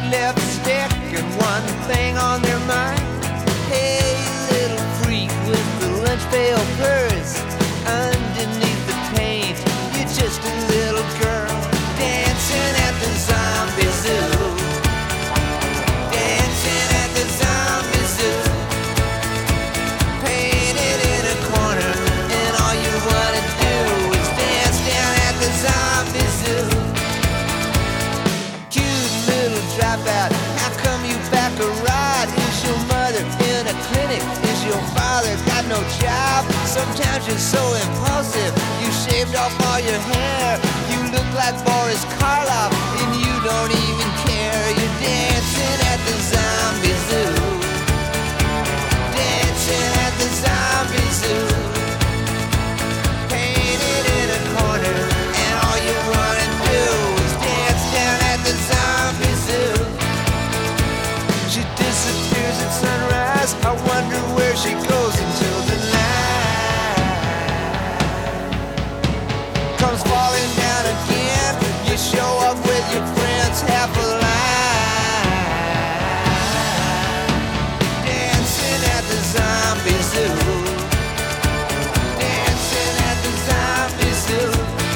white lipstick and one thing on their mind. Hey, little freak with the lunch pail purse. Underneath the paint, you're just a little girl dancing at the zombie zoo. Dancing at the zombie zoo. Painted in a corner, and all you wanna do is dance down at the zombie zoo. Cute little dropout, how come you back a ride? Is your mother in a clinic? Is your father got no job? Sometimes you're so impulsive, you shaved off all your hair. You look like Boris Karloff, and you don't even care. You're dancing at the zombie zoo. Dancing at the zombie zoo. Painted in a corner, and all you wanna do is dance down at the zombie zoo. She disappears at sunrise, I wonder where she goes until the night comes falling down again. You show up with your friends half alive. Dancing at the zombie zoo. Dancing at the zombie zoo.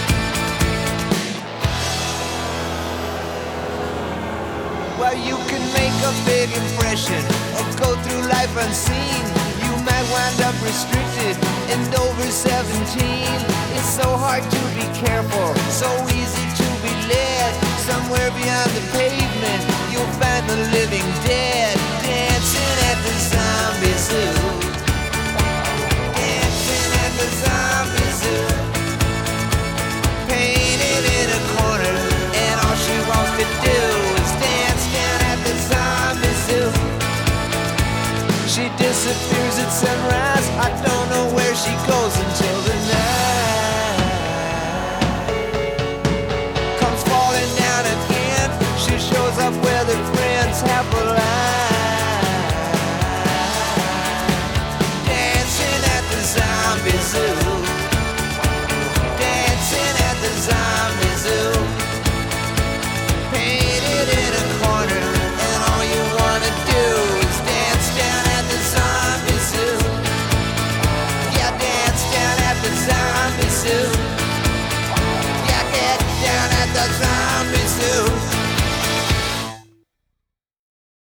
Well, you can make a big impression or go through life unseen. You might wind up restricted and over 17. It's so hard to be careful, so easy to be led. Somewhere beyond the pavement, you'll find the living dead. Dancing at the zombie zoo. Dancing at the zombie zoo. Painted in a corner, and all she wants to do is dance down at the zombie zoo. She disappears at sunrise, I don't know where she goes until the night comes falling down again. She shows up with her friends half